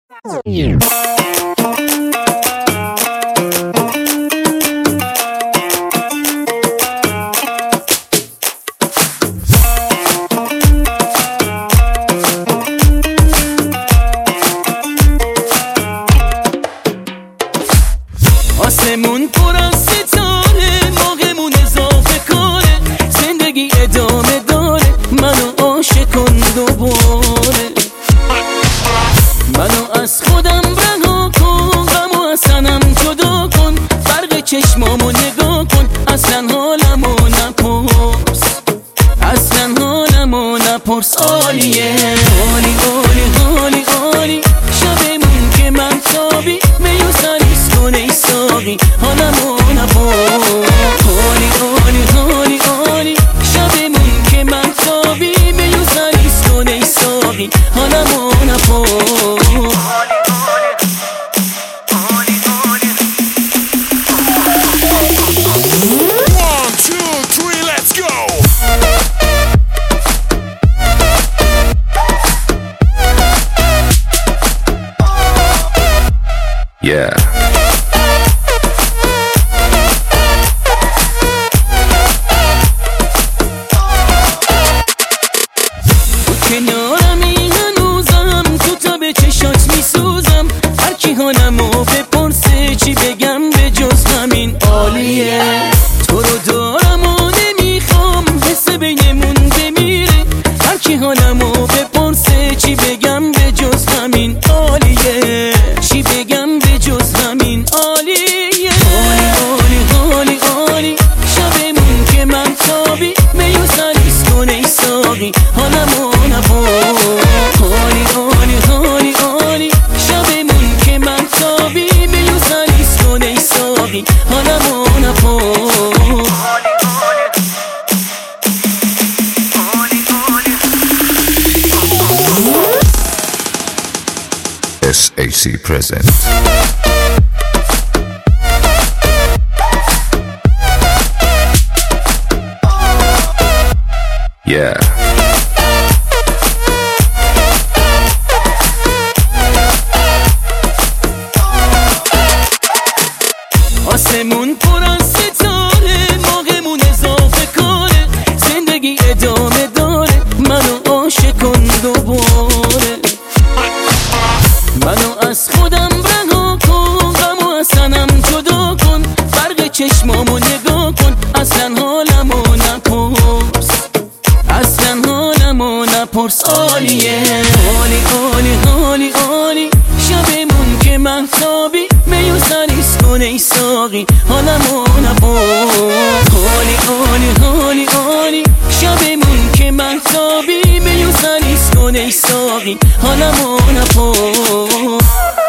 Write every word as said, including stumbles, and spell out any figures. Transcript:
آسمون پر از ستاره، موقعمون اضافه کاره، زندگی ادامه داره، منو عاشق کن دوباره. منو از خودم رها کن، غمو از تنم جدا کن، فرق چشمامو نگاه کن، اصلا حالمو نپرس، اصلا حالمو نپرس. عالیه عالی عالی عالی عالی، شبمون که من تابی میو سریس کن ای ساقی، حالمو نپرس. عالی عالی عالی عالی، شبمون که من تابی میو سریس کن ای ساقی، حالمو نپرس. Yeah. کنارمی هنوزم، تو تا به چشات میسوزم، هر کی حالمو بپرسه چی بگم به جز همین عالیه. تو رو دارم و نمیخوام حس بینمون بمیره، هر کی حالمو بپرسه چی بگم به جز همین عالیه، چی بگم به جز همین عالیه. عالی عالی عالی عالی، شبمون که من تابی میو سریس کن ای ساقی، حالمو نپرس. عالی عالی عالی عالی، شبمون که من تابی میو سریس کن ای ساقی، حالمو نپرس. S A C present. Yeah. آسمون پر از ستاره، موقعمون اضافه کاره، زندگی ادامه داره، منو عاشق کن دوباره. منو از خودم رها کن، غمو از تنم جدا کن، فرق چشمامو نگاه کن، اصلا حالمو نپرس، اصلا حالمو نپرس. عالیه عالی عالی عالی عالی، شبمون که من تابی میو سریس کن ای ساقی، حالمو نپرس. عالی عالی عالی عالی، شبمون که من تابی میو سریس کن ای ساقی، حالمو نپرس.